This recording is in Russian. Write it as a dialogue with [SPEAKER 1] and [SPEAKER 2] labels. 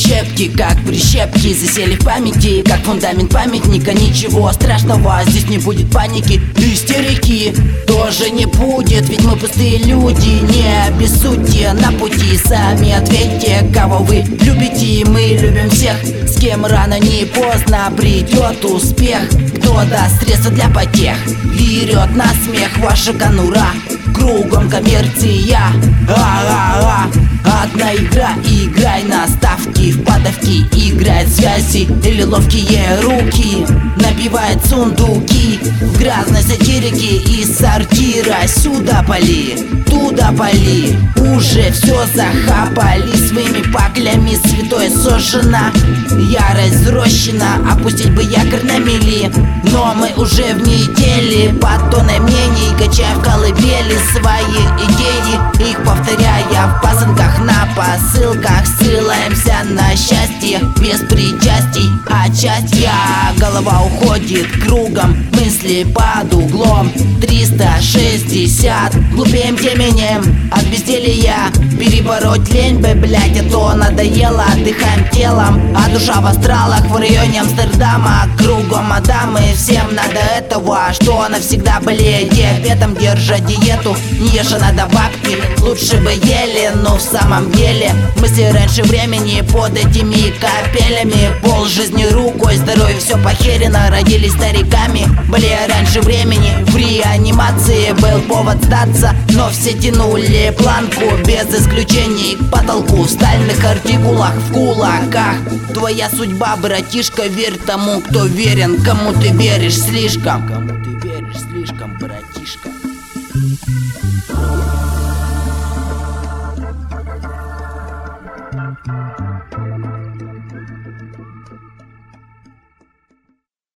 [SPEAKER 1] щепки, как прищепки, засели в памяти, как фундамент памятника. Ничего страшного, здесь не будет паники, истерики тоже не будет, ведь мы пустые люди. Не обессудьте на пути, сами ответьте, кого вы любите. Мы любим всех, с кем рано не поздно придет успех. Кто даст средства для потех, берет на смех ваша конура. Кругом коммерция, одна игра, играй на ставки, в подавки играет связи или ловкие руки. Набивает сундуки в грязной сатирике из сортира. Сюда пали, туда пали, уже все захапали. Своими паклями святое сожжено, ярость взрощена. Опустить бы якорь на мели, но мы уже в метели. Под тонной мнений, качая в колыбели свои идеи, их повторяя в пасынках, на посылках. Ссылаемся на счастье без причастий, а часть голова уходит кругом, мысли под углом 360. Глупеем теменем от безделья, перебороть лень бы, блять, а то надоело. Отдыхаем телом, а душа в астралах в районе Амстердама. Кругом адамы, всем надо этого, что навсегда болеет диабетом. Держа диету, не ешь, а надо бабки, лучше бы ели. Но в самом деле мысли раньше времени под этими капелями. Пол жизни рукой, здоровье все похерено. Родились стариками, болея раньше времени. В реанимации был повод сдаться, но все тянули планку без исключений к потолку. В стальных артикулах, в кулаках твоя судьба, братишка. Верь тому, кто верен, кому ты веришь слишком.